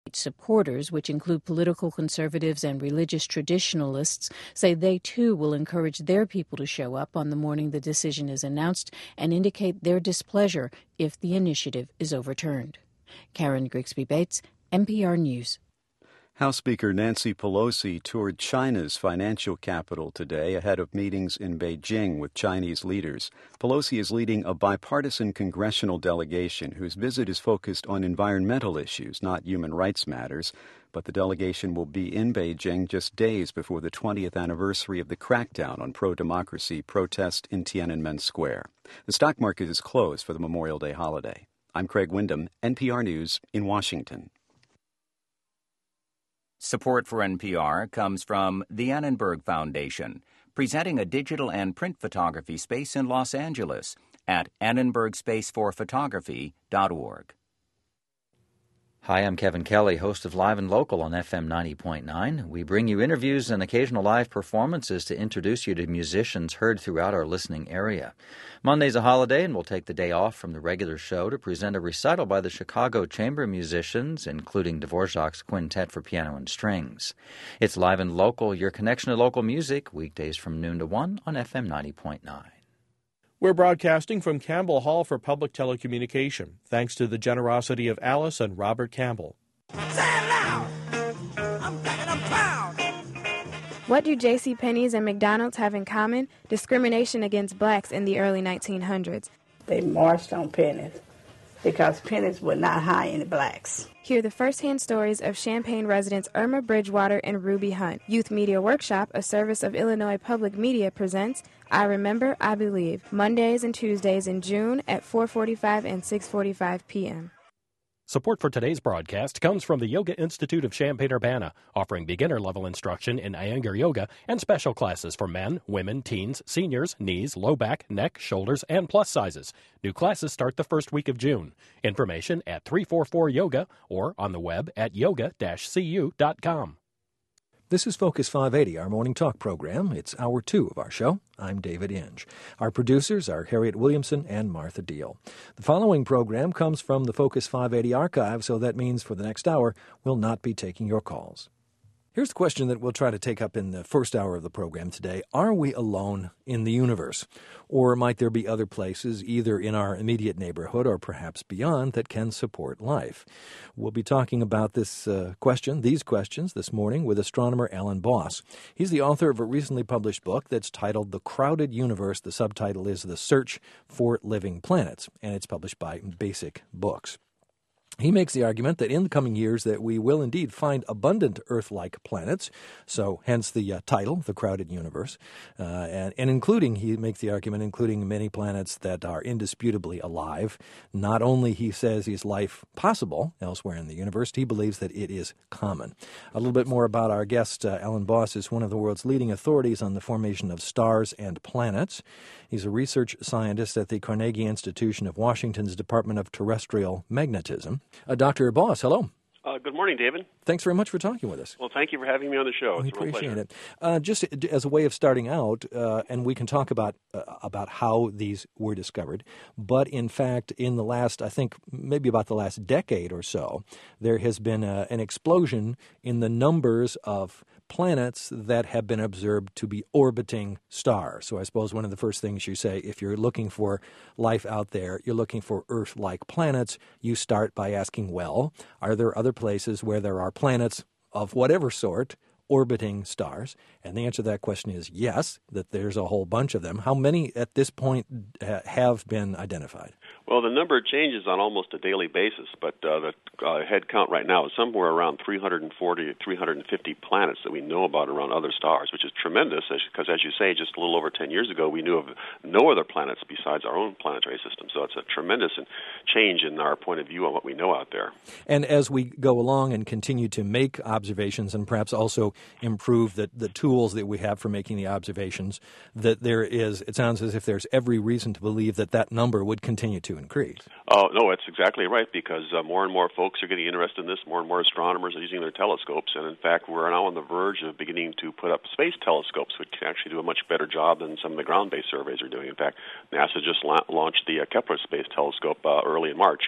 Supporters, which include political conservatives and religious traditionalists, say they too will encourage their people to show up on the morning the decision is announced and indicate their displeasure if the initiative is overturned. Karen Grigsby Bates, NPR News. House Speaker Nancy Pelosi toured China's financial capital today ahead of meetings in Beijing with Chinese leaders. Pelosi is leading a bipartisan congressional delegation whose visit is focused on environmental issues, not human rights matters. But the delegation will be in Beijing just days before the 20th anniversary of the crackdown on pro-democracy protest in Tiananmen Square. The stock market is closed for the Memorial Day holiday. I'm Craig Windham, NPR News in Washington. Support for NPR comes from the Annenberg Foundation, presenting a digital and print photography space in Los Angeles at annenbergspaceforphotography.org. Hi, I'm Kevin Kelly, host of Live and Local on FM 90.9. We bring you interviews and occasional live performances to introduce you to musicians heard throughout our listening area. Monday's a holiday, and we'll take the day off from the regular show to present a recital by the Chicago Chamber Musicians, including Dvorak's Quintet for Piano and Strings. It's Live and Local, your connection to local music, weekdays from noon to 1 on FM 90.9. We're broadcasting from Campbell Hall for Public Telecommunication, thanks to the generosity of Alice and Robert Campbell. Say it loud! I'm packing a pound! What do JCPenney's and McDonald's have in common? Discrimination against blacks in the early 1900s. They marched on pennies because pennies would not hire any blacks. Hear the first-hand stories of Champaign residents Irma Bridgewater and Ruby Hunt. Youth Media Workshop, a service of Illinois Public Media, presents I Remember, I Believe, Mondays and Tuesdays in June at 4:45 and 6:45 p.m. Support for today's broadcast comes from the Yoga Institute of Champaign-Urbana, offering beginner-level instruction in Iyengar Yoga and special classes for men, women, teens, seniors, knees, low back, neck, shoulders, and plus sizes. New classes start the first week of June. Information at 344 Yoga or on the web at yoga-cu.com. This is Focus 580, our morning talk program. It's hour 2 of our show. I'm David Inge. Our producers are Harriet Williamson and Martha Deal. The following program comes from the Focus 580 archive, so that means for the next hour, we'll not be taking your calls. Here's the question that we'll try to take up in the first hour of the program today. Are we alone in the universe? Or might there be other places, either in our immediate neighborhood or perhaps beyond, that can support life? We'll be talking about these questions this morning with astronomer Alan Boss. He's the author of a recently published book that's titled The Crowded Universe. The subtitle is The Search for Living Planets, and it's published by Basic Books. He makes the argument that in the coming years that we will indeed find abundant Earth-like planets, so hence the title, The Crowded Universe, and including, he makes the argument, including many planets that are indisputably alive. Not only, he says, is life possible elsewhere in the universe, he believes that it is common. A little bit more about our guest. Alan Boss is one of the world's leading authorities on the formation of stars and planets. He's a research scientist at the Carnegie Institution of Washington's Department of Terrestrial Magnetism. Dr. Boss, hello. Good morning, David. Thanks very much for talking with us. Well, thank you for having me on the show. We it's a real appreciate pleasure. it. Just as a way of starting out, and we can talk about how these were discovered, but in fact, in the last, I think, maybe about the last decade or so, there has been an explosion in the numbers of planets that have been observed to be orbiting stars. So I suppose one of the first things you say, if you're looking for life out there, you're looking for Earth-like planets, you start by asking, well, are there other places where there are planets of whatever sort orbiting stars? And the answer to that question is yes, that there's a whole bunch of them. How many at this point have been identified? Well, the number changes on almost a daily basis, but the head count right now is somewhere around 340 to 350 planets that we know about around other stars, which is tremendous, because as you say, just a little over 10 years ago, we knew of no other planets besides our own planetary system. So it's a tremendous change in our point of view on what we know out there. And as we go along and continue to make observations and perhaps also improve the tools that we have for making the observations, that there is, it sounds as if there's every reason to believe that that number would continue to increase. Oh, no, that's exactly right, because more and more folks are getting interested in this. More and more astronomers are using their telescopes, and in fact, we're now on the verge of beginning to put up space telescopes, which can actually do a much better job than some of the ground-based surveys are doing. In fact, NASA just launched the Kepler Space Telescope early in March,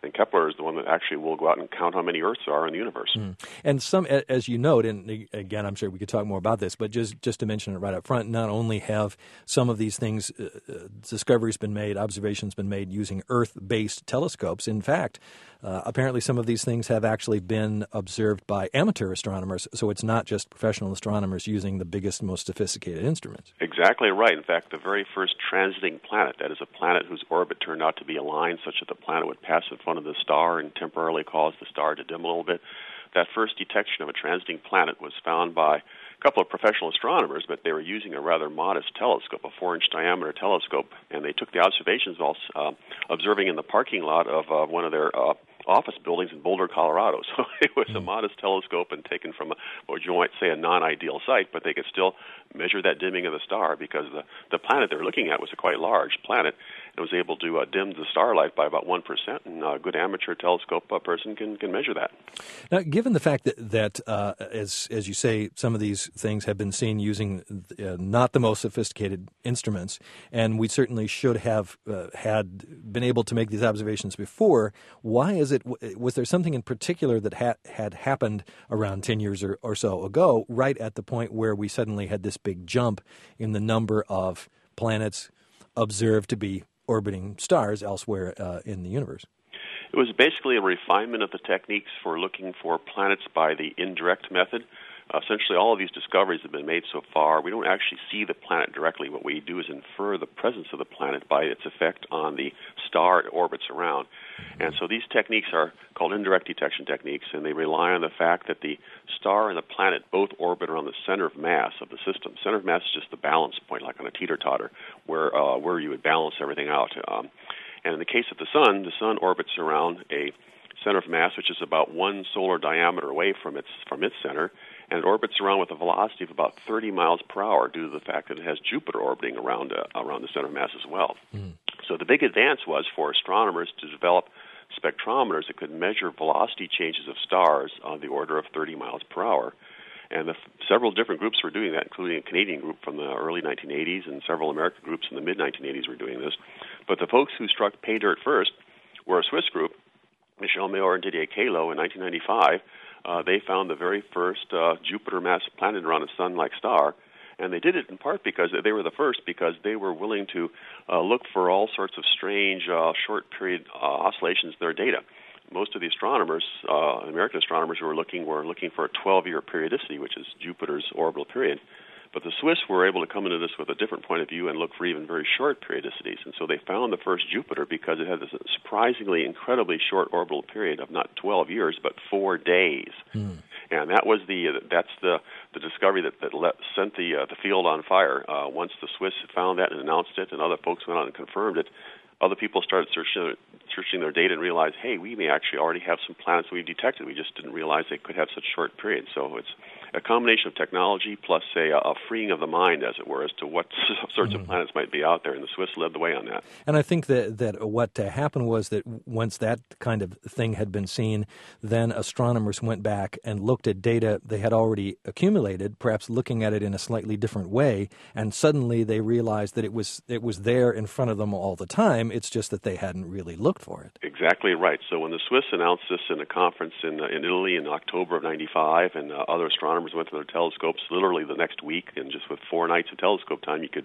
And Kepler is the one that actually will go out and count how many Earths are in the universe. And some, as you note, and again, I'm sure we could talk more about this, but just to mention it right up front, not only have some of these things, discoveries been made, observations been made using Earth-based telescopes. In fact, apparently some of these things have actually been observed by amateur astronomers, so it's not just professional astronomers using the biggest, most sophisticated instruments. Exactly right. In fact, the very first transiting planet, that is a planet whose orbit turned out to be aligned such that the planet would pass in front of the star and temporarily cause the star to dim a little bit, that first detection of a transiting planet was found by a couple of professional astronomers, but they were using a rather modest telescope, a 4-inch diameter telescope, and they took the observations while observing in the parking lot of one of their office buildings in Boulder, Colorado. So it was a modest telescope and taken from what you might say a non-ideal site, but they could still measure that dimming of the star because the planet they were looking at was a quite large planet and was able to dim the starlight by about 1%, and a good amateur telescope person can measure that. Now, given the fact that as you say, some of these things have been seen using not the most sophisticated instruments, and we certainly should have had been able to make these observations before, why is it? Was there something in particular that had happened around 10 years or so ago, right at the point where we suddenly had this big jump in the number of planets observed to be orbiting stars elsewhere in the universe? It was basically a refinement of the techniques for looking for planets by the indirect method. Essentially, all of these discoveries have been made so far. We don't actually see the planet directly. What we do is infer the presence of the planet by its effect on the star it orbits around. And so these techniques are called indirect detection techniques, and they rely on the fact that the star and the planet both orbit around the center of mass of the system. Center of mass is just the balance point, like on a teeter-totter, where you would balance everything out. And in the case of the sun orbits around a center of mass which is about 1 solar diameter away from its center, and it orbits around with a velocity of about 30 miles per hour due to the fact that it has Jupiter orbiting around the center of mass as well. So the big advance was for astronomers to develop spectrometers that could measure velocity changes of stars on the order of 30 miles per hour. And several different groups were doing that, including a Canadian group from the early 1980s and several American groups in the mid-1980s were doing this. But the folks who struck pay dirt first were a Swiss group, Michel Mayor and Didier Queloz, in 1995. They found the very first Jupiter-mass planet around a sun-like star, and they did it in part because they were the first, because they were willing to look for all sorts of strange short-period oscillations in their data. Most of the astronomers, American astronomers who were looking for a 12-year periodicity, which is Jupiter's orbital period. But the Swiss were able to come into this with a different point of view and look for even very short periodicities. And so they found the first Jupiter because it had this surprisingly incredibly short orbital period of not 12 years, but 4 days. And that was that's the discovery that sent the field on fire. Once the Swiss found that and announced it, and other folks went on and confirmed it, other people started searching their data and realized, hey, we may actually already have some planets we've detected. We just didn't realize they could have such short periods. So it's a combination of technology plus a freeing of the mind, as it were, as to what sorts of planets might be out there, and the Swiss led the way on that. And I think that what happened was that once that kind of thing had been seen, then astronomers went back and looked at data they had already accumulated, perhaps looking at it in a slightly different way, and suddenly they realized that it was there in front of them all the time. It's just that they hadn't really looked for it. Exactly right. So when the Swiss announced this in a conference in Italy in October of '95, and other astronomers went to their telescopes literally the next week, and just with 4 nights of telescope time, you could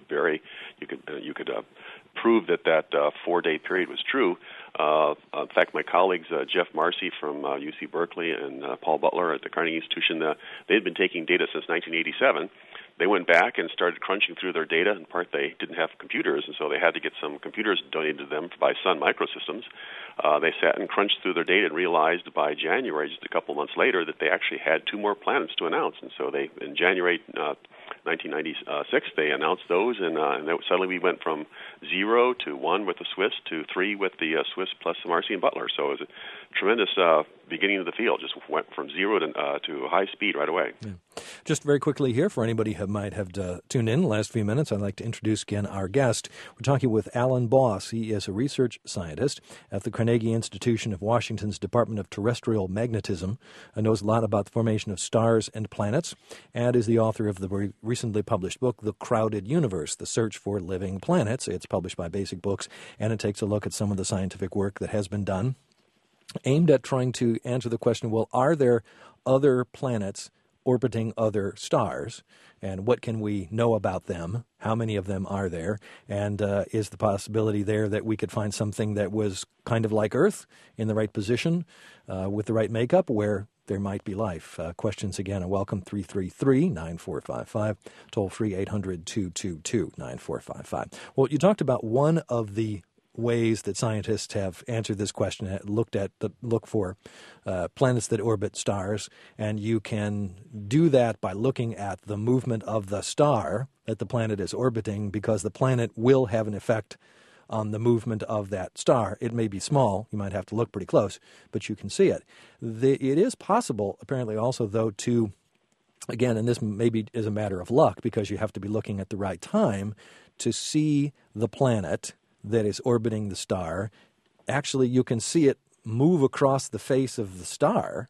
prove that 4-day period was true. In fact, my colleagues Jeff Marcy from UC Berkeley and Paul Butler at the Carnegie Institution, they had been taking data since 1987. They went back and started crunching through their data. In part, they didn't have computers, and so they had to get some computers donated to them by Sun Microsystems. They sat and crunched through their data and realized by January, just a couple months later, that they actually had 2 more planets to announce. And so in January 1996, they announced those, and suddenly we went from 0 to 1 with the Swiss to 3 with the Swiss plus Marcy and Butler. So it was a tremendous beginning of the field. Just went from 0 to high speed right away. Yeah. Just very quickly here, for anybody who might have tuned in the last few minutes, I'd like to introduce again our guest. We're talking with Alan Boss. He is a research scientist at the Carnegie Institution of Washington's Department of Terrestrial Magnetism, knows a lot about the formation of stars and planets, and is the author of the recently published book, The Crowded Universe, The Search for Living Planets. It's published by Basic Books, and it takes a look at some of the scientific work that has been done aimed at trying to answer the question, well, are there other planets orbiting other stars, and what can we know about them? How many of them are there? And is the possibility there that we could find something that was kind of like Earth in the right position with the right makeup where there might be life? Questions again are welcome, 333-9455, toll free 800-222-9455. Well, you talked about one of the ways that scientists have answered this question, look for planets that orbit stars, and you can do that by looking at the movement of the star that the planet is orbiting, because the planet will have an effect on the movement of that star. It may be small, you might have to look pretty close, but you can see it. It is possible, apparently also, though, to, again, and this maybe is a matter of luck because you have to be looking at the right time, to see the planet that is orbiting the star. Actually, you can see it move across the face of the star.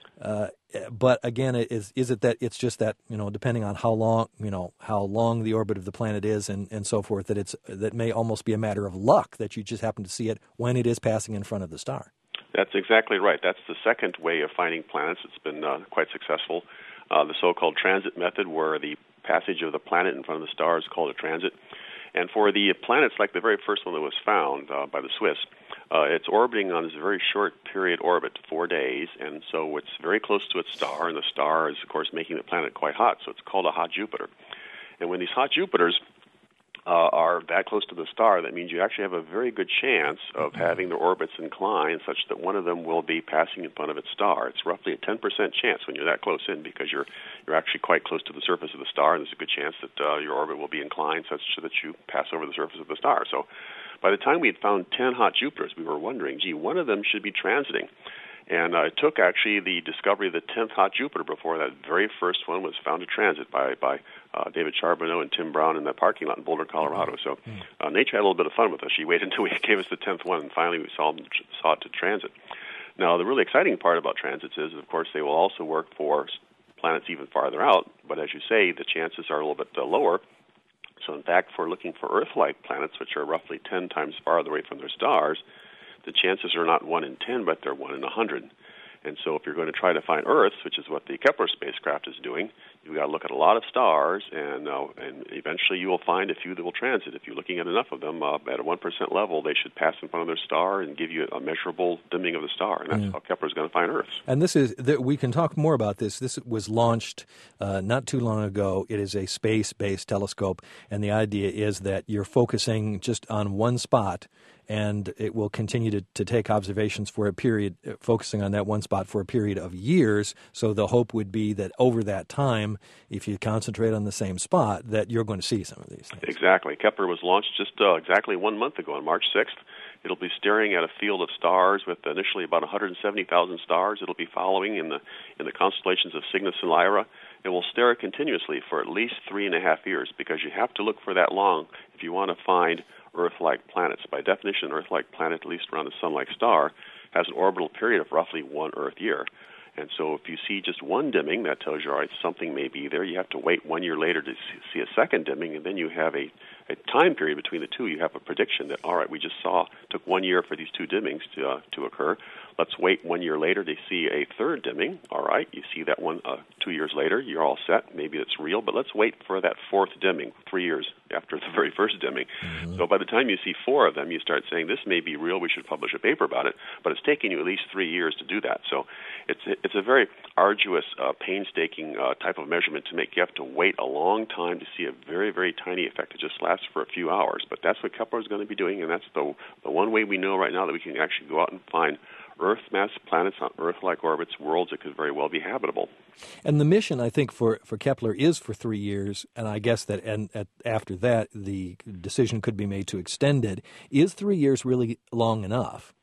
But again, is it that it's just that, depending on how long the orbit of the planet is and so forth, that may almost be a matter of luck that you just happen to see it when it is passing in front of the star. That's exactly right. That's the second way of finding planets. It's been quite successful. The so-called transit method, where the passage of the planet in front of the star is called a transit. And for the planets like the very first one that was found by the Swiss, it's orbiting on this very short period orbit, 4 days, and so it's very close to its star, and the star is, of course, making the planet quite hot, so it's called a hot Jupiter. And when these hot Jupiters are that close to the star, that means you actually have a very good chance of having their orbits inclined such that one of them will be passing in front of its star. It's roughly a 10% chance when you're that close in, because you're actually quite close to the surface of the star, and there's a good chance that your orbit will be inclined such that you pass over the surface of the star. So by the time we had found 10 hot Jupiters, we were wondering, one of them should be transiting. And it took actually the discovery of the 10th hot Jupiter before that very first one was found to transit by David Charbonneau and Tim Brown in that parking lot in Boulder, Colorado. So nature had a little bit of fun with us. She waited until we gave us the 10th one, and finally we saw it to transit. Now, the really exciting part about transits is, of course, they will also work for planets even farther out. But as you say, the chances are a little bit lower. So, in fact, for looking for Earth-like planets, which are roughly 10 times farther away from their stars, the chances are not 1 in 10, but they're 1 in 100. And so if you're going to try to find Earths, which is what the Kepler spacecraft is doing, you've got to look at a lot of stars, and eventually you will find a few that will transit. If you're looking at enough of them, at a 1% level, they should pass in front of their star and give you a measurable dimming of the star, and that's how Kepler is going to find Earths. And we can talk more about this. This was launched not too long ago. It is a space-based telescope, and the idea is that you're focusing just on one spot, and it will continue to take observations for a period, focusing on that one spot for a period of years. So the hope would be that over that time, if you concentrate on the same spot, that you're going to see some of these things. Exactly. Kepler was launched just exactly 1 month ago on March 6th. It'll be staring at a field of stars with initially about 170,000 stars. It'll be following in the constellations of Cygnus and Lyra. It will stare continuously for at least 3.5 years, because you have to look for that long if you want to find Earth-like planets. By definition, an Earth-like planet, at least around a Sun-like star, has an orbital period of roughly 1 Earth year. And so if you see just one dimming, that tells you, all right, something may be there. You have to wait 1 year later to see a second dimming, and then you have a time period between the two. You have a prediction that, all right, we just took 1 year for these two dimmings to occur. Let's wait 1 year later to see a third dimming. All right, you see that one 2 years later. You're all set. Maybe it's real, but let's wait for that fourth dimming 3 years after the very first dimming. Mm-hmm. So by the time you see 4 of them, you start saying, this may be real. We should publish a paper about it. But it's taking you at least 3 years to do that. So it's a very arduous, painstaking type of measurement to make. You have to wait a long time to see a very, very tiny effect. It just lasts for a few hours. But that's what Kepler is going to be doing, and that's the one way we know right now that we can actually go out and find Earth-mass planets on Earth-like orbits, worlds that could very well be habitable. And the mission, I think, for Kepler is for 3 years, and I guess that after that, the decision could be made to extend it. Is 3 years really long enough?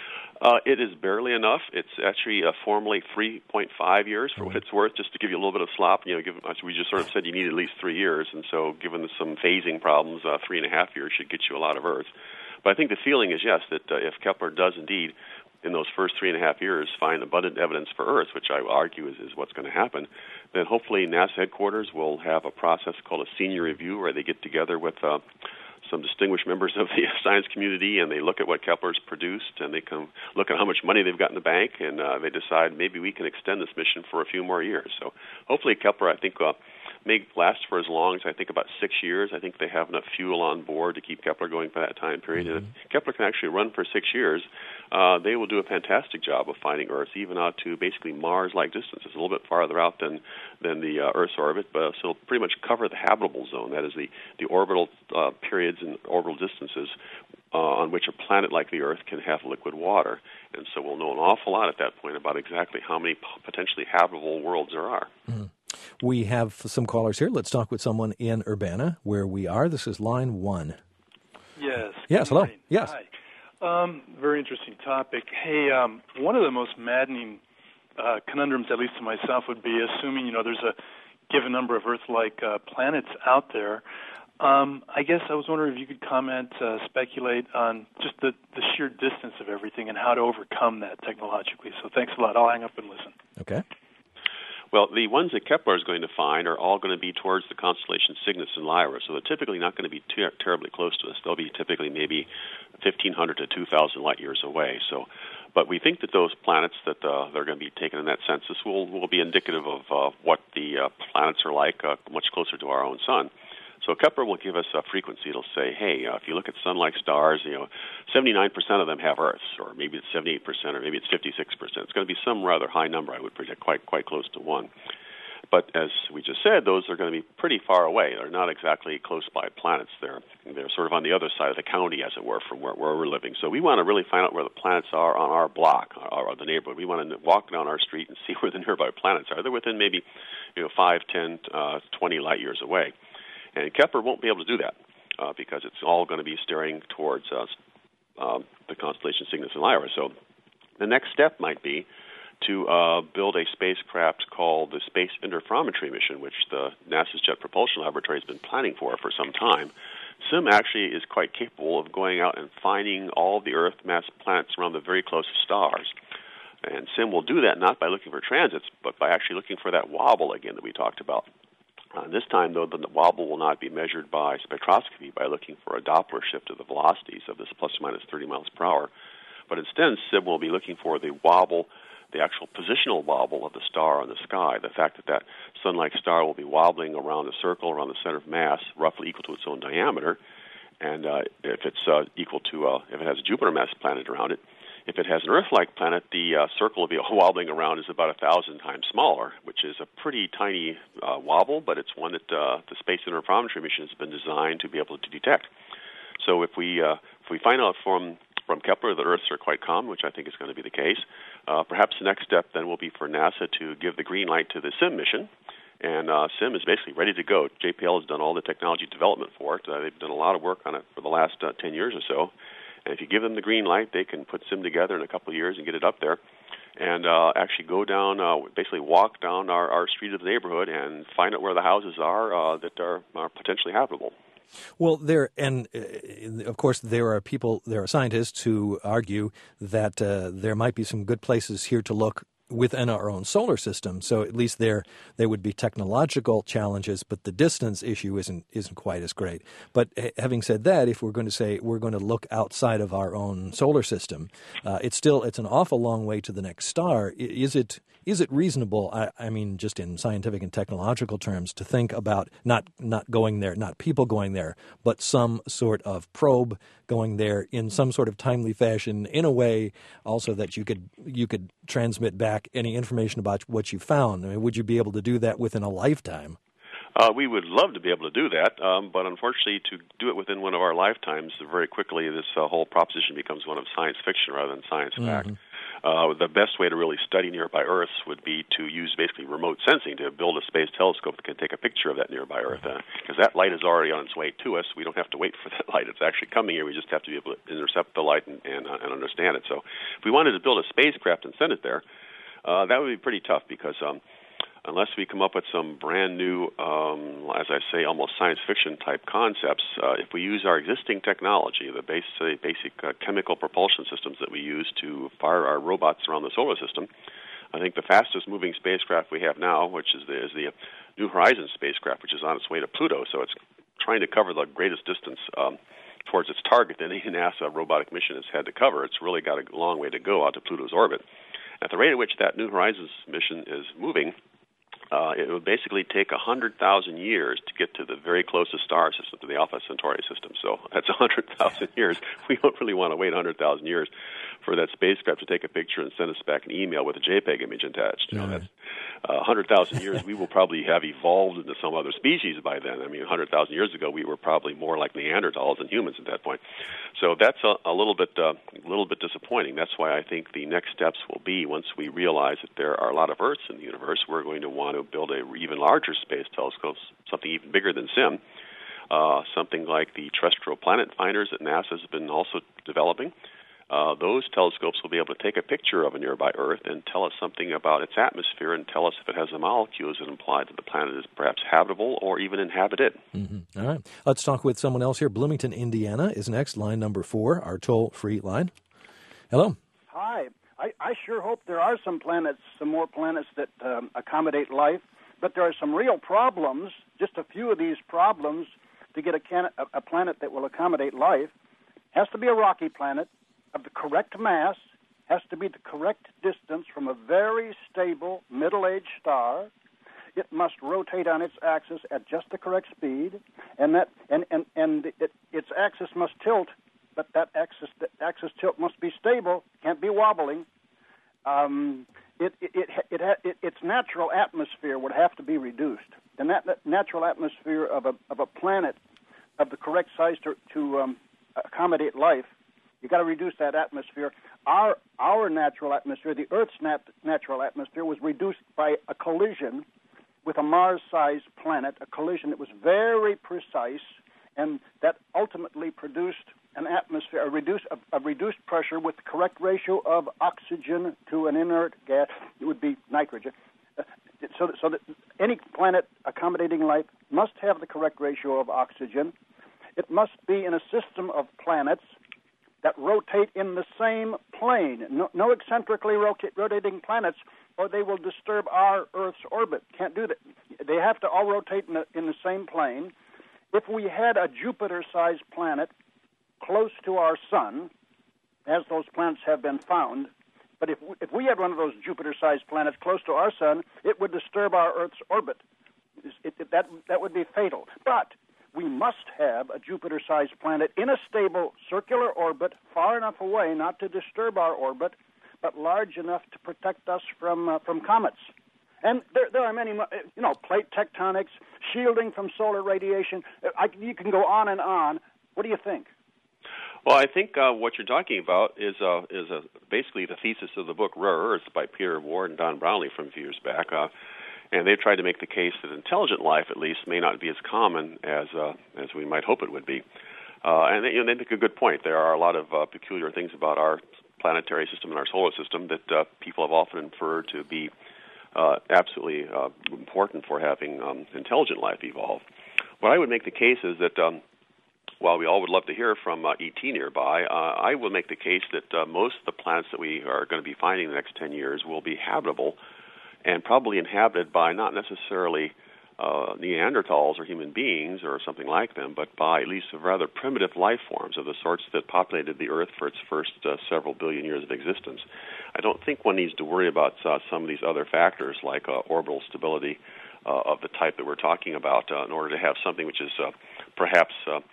It is barely enough. It's actually formally 3.5 years for what it's worth. Just to give you a little bit of slop, as we just sort of said, you need at least 3 years, and so given some phasing problems, 3.5 years should get you a lot of Earth. But I think the feeling is, yes, that if Kepler does indeed, in those first 3.5 years, find abundant evidence for Earth, which I argue is what's going to happen, then hopefully NASA headquarters will have a process called a senior review, where they get together with some some distinguished members of the science community, and they look at what Kepler's produced, and they can look at how much money they've got in the bank, and they decide maybe we can extend this mission for a few more years. So hopefully Kepler, I think, may last for as long as, I think, about 6 years. I think they have enough fuel on board to keep Kepler going for that time period. And if Kepler can actually run for 6 years, they will do a fantastic job of finding Earth, even out to basically Mars-like distances, a little bit farther out than the Earth's orbit, but so pretty much cover the habitable zone. That is the orbital periods and orbital distances on which a planet like the Earth can have liquid water. And so we'll know an awful lot at that point about exactly how many potentially habitable worlds there are. Mm. We have some callers here. Let's talk with someone in Urbana, where we are. This is line 1. Yes. Yes, hello. Yes. Hi. Very interesting topic. Hey, one of the most maddening conundrums, at least to myself, would be assuming, there's a given number of Earth-like planets out there. I guess I was wondering if you could comment, speculate on just the sheer distance of everything and how to overcome that technologically. So thanks a lot. I'll hang up and listen. Okay. Well, the ones that Kepler is going to find are all going to be towards the constellation Cygnus and Lyra, so they're typically not going to be terribly close to us. They'll be typically maybe 1,500 to 2,000 light years away. But we think that those planets that they're going to be taken in that census will be indicative of what the planets are like much closer to our own sun. So Kepler will give us a frequency. It'll say, hey, if you look at sun-like stars, 79% of them have Earths, or maybe it's 78%, or maybe it's 56%. It's going to be some rather high number, I would predict, quite close to 1. But as we just said, those are going to be pretty far away. They're not exactly close-by planets. They're sort of on the other side of the county, as it were, from where we're living. So we want to really find out where the planets are on our block, or the neighborhood. We want to walk down our street and see where the nearby planets are. They're within maybe 5, 10, 20 light years away. And Kepler won't be able to do that because it's all going to be steering towards the constellation Cygnus and Lyra. So the next step might be to build a spacecraft called the Space Interferometry Mission, which the NASA's Jet Propulsion Laboratory has been planning for some time. SIM actually is quite capable of going out and finding all the Earth-mass planets around the very closest stars. And SIM will do that not by looking for transits, but by actually looking for that wobble again that we talked about. This time, though, the wobble will not be measured by spectroscopy by looking for a Doppler shift of the velocities of this plus or minus 30 miles per hour. But instead, SIM will be looking for the wobble, the actual positional wobble of the star in the sky, the fact that sun-like star will be wobbling around a circle around the center of mass, roughly equal to its own diameter. And if it's equal to, if it has a Jupiter-mass planet around it, if it has an Earth-like planet, the circle will be wobbling around is about 1,000 times smaller, which is a pretty tiny wobble, but it's one that the Space Interferometry Mission has been designed to be able to detect. So if we find out from Kepler that Earths are quite common, which I think is going to be the case, perhaps the next step then will be for NASA to give the green light to the SIM mission. And SIM is basically ready to go. JPL has done all the technology development for it. They've done a lot of work on it for the last 10 years or so. And if you give them the green light, they can put SIM together in a couple of years and get it up there and actually go down, basically walk down our street of the neighborhood and find out where the houses are that are potentially habitable. Well, of course, there are scientists who argue that there might be some good places here to look within our own solar system. So at least there would be technological challenges, but the distance issue isn't quite as great. But having said that, if we're going to say we're going to look outside of our own solar system, it's an awful long way to the next star. Is it reasonable, I mean, just in scientific and technological terms, to think about not going there, not people going there, but some sort of probe going there in some sort of timely fashion, in a way also that you could transmit back any information about what you found? I mean, would you be able to do that within a lifetime? We would love to be able to do that, but unfortunately to do it within one of our lifetimes, very quickly this whole proposition becomes one of science fiction rather than science fact. The best way to really study nearby Earths would be to use basically remote sensing, to build a space telescope that can take a picture of that nearby Earth, because that light is already on its way to us. We don't have to wait for that light. It's actually coming here. We just have to be able to intercept the light and understand it. So if we wanted to build a spacecraft and send it there, that would be pretty tough because unless we come up with some brand new, as I say, almost science fiction type concepts, if we use our existing technology, the basic chemical propulsion systems that we use to fire our robots around the solar system, I think the fastest moving spacecraft we have now, which is the New Horizons spacecraft, which is on its way to Pluto, so it's trying to cover the greatest distance towards its target than any NASA robotic mission has had to cover. It's really got a long way to go out to Pluto's orbit. At the rate at which that New Horizons mission is moving, it would basically take 100,000 years to get to the very closest star system, to the Alpha Centauri system. So that's 100,000 years. We don't really want to wait 100,000 years for that spacecraft to take a picture and send us back an email with a JPEG image attached. You know, that's 100,000 years. We will probably have evolved into some other species by then. I mean, 100,000 years ago, we were probably more like Neanderthals than humans at that point. So that's a little bit disappointing. That's why I think the next steps will be, once we realize that there are a lot of Earths in the universe, we're going to want to build a even larger space telescope, something even bigger than SIM, something like the terrestrial planet finders that NASA has been also developing. Those telescopes will be able to take a picture of a nearby Earth and tell us something about its atmosphere and tell us if it has the molecules that imply that the planet is perhaps habitable or even inhabited. Mm-hmm. All right. Let's talk with someone else here. Bloomington, Indiana is next, line number 4, our toll-free line. Hello. Hi. I sure hope there are some more planets that accommodate life, but there are some real problems, just a few of these problems, to get a planet that will accommodate life. Has to be a rocky planet of the correct mass, has to be the correct distance from a very stable middle-aged star. It must rotate on its axis at just the correct speed, and its axis must tilt, but that axis tilt must be stable, can't be wobbling. Its natural atmosphere would have to be reduced. And that natural atmosphere of a planet of the correct size to accommodate life, you got to reduce that atmosphere. Our natural atmosphere, the Earth's natural atmosphere, was reduced by a collision with a Mars-sized planet, a collision that was very precise, and that ultimately produced an atmosphere, a reduced pressure with the correct ratio of oxygen to an inert gas. It would be nitrogen. So that any planet accommodating life must have the correct ratio of oxygen. It must be in a system of planets that rotate in the same plane. No eccentrically rotating planets, or they will disturb our Earth's orbit. Can't do that. They have to all rotate in the same plane. If we had a Jupiter-sized planet close to our sun, as those planets have been found, but if we had one of those Jupiter-sized planets close to our sun, it would disturb our Earth's orbit. That would be fatal. But we must have a Jupiter-sized planet in a stable circular orbit, far enough away not to disturb our orbit, but large enough to protect us from comets. And there are many, plate tectonics, shielding from solar radiation. You can go on and on. What do you think? Well, I think what you're talking about is basically the thesis of the book Rare Earths by Peter Ward and Don Brownlee from a few years back. And they've tried to make the case that intelligent life, at least, may not be as common as we might hope it would be. And they make a good point. There are a lot of peculiar things about our planetary system and our solar system that people have often inferred to be absolutely important for having intelligent life evolve. What I would make the case is that while we all would love to hear from ET nearby, I will make the case that most of the planets that we are going to be finding in the next 10 years will be habitable and probably inhabited by not necessarily Neanderthals or human beings or something like them, but by at least rather primitive life forms of the sorts that populated the Earth for its first several billion years of existence. I don't think one needs to worry about some of these other factors like orbital stability of the type that we're talking about in order to have something which is perhaps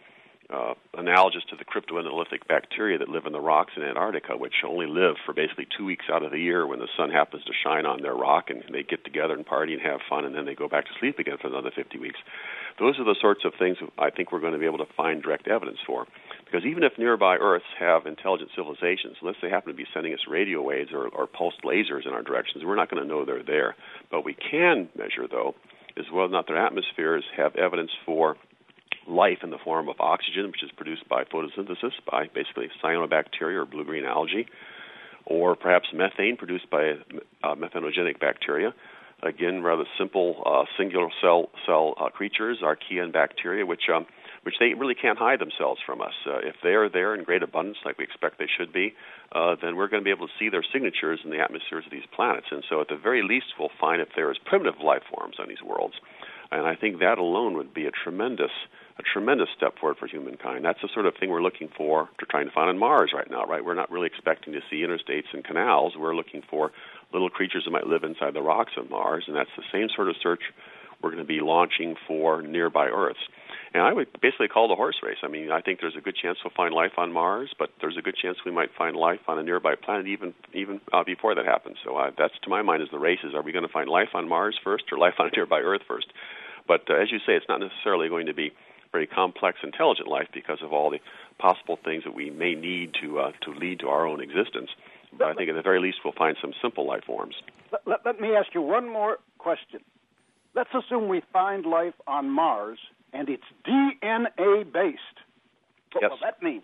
analogous to the cryptoanalytic bacteria that live in the rocks in Antarctica, which only live for basically 2 weeks out of the year when the sun happens to shine on their rock, and they get together and party and have fun, and then they go back to sleep again for another 50 weeks. Those are the sorts of things I think we're going to be able to find direct evidence for. Because even if nearby Earths have intelligent civilizations, unless they happen to be sending us radio waves or pulsed lasers in our directions, we're not going to know they're there. But we can measure, though, is whether or not their atmospheres have evidence for life in the form of oxygen, which is produced by photosynthesis by basically cyanobacteria or blue-green algae, or perhaps methane produced by methanogenic bacteria. Again, rather simple singular cell creatures, archaea and bacteria, which they really can't hide themselves from us. If they are there in great abundance, like we expect they should be, then we're going to be able to see their signatures in the atmospheres of these planets. And so at the very least, we'll find if there is primitive life forms on these worlds. And I think that alone would be a tremendous step forward for humankind. That's the sort of thing we're looking for to trying to find on Mars right now, right? We're not really expecting to see interstates and canals. We're looking for little creatures that might live inside the rocks of Mars, and that's the same sort of search we're going to be launching for nearby Earths. And I would basically call the horse race. I mean, I think there's a good chance we'll find life on Mars, but there's a good chance we might find life on a nearby planet even before that happens. So that's, to my mind, is the race is, are we going to find life on Mars first or life on a nearby Earth first? But as you say, it's not necessarily going to be very complex, intelligent life because of all the possible things that we may need to lead to our own existence. But I think at the very least we'll find some simple life forms. Let me ask you one more question. Let's assume we find life on Mars and it's DNA-based. What will that mean?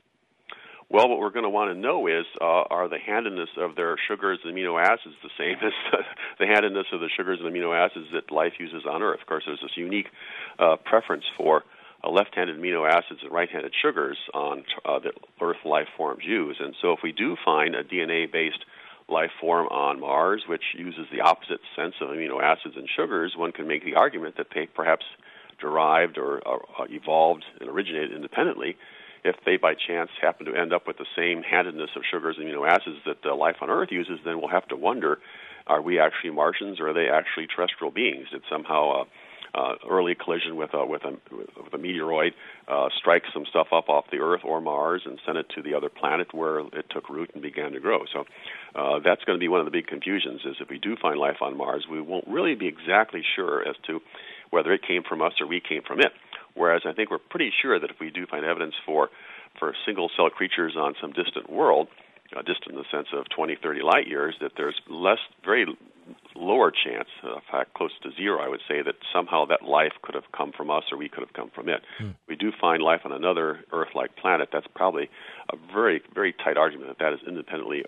Well, what we're going to want to know is, are the handedness of their sugars and amino acids the same as the handedness of the sugars and amino acids that life uses on Earth? Of course, there's this unique preference for left-handed amino acids and right-handed sugars on that Earth life forms use. And so if we do find a DNA-based life form on Mars, which uses the opposite sense of amino acids and sugars, one can make the argument that they perhaps derived or evolved and originated independently. If they, by chance, happen to end up with the same handedness of sugars and amino acids that life on Earth uses, then we'll have to wonder, are we actually Martians or are they actually terrestrial beings? Did somehow early collision with a meteoroid strike some stuff up off the Earth or Mars and send it to the other planet where it took root and began to grow? So that's going to be one of the big confusions, is if we do find life on Mars, we won't really be exactly sure as to whether it came from us or we came from it. Whereas I think we're pretty sure that if we do find evidence for single-cell creatures on some distant world, distant in the sense of 20, 30 light years, that there's very lower chance, in fact close to zero, I would say, that somehow that life could have come from us or we could have come from it. We do find life on another Earth-like planet, that's probably a very, very tight argument that is independently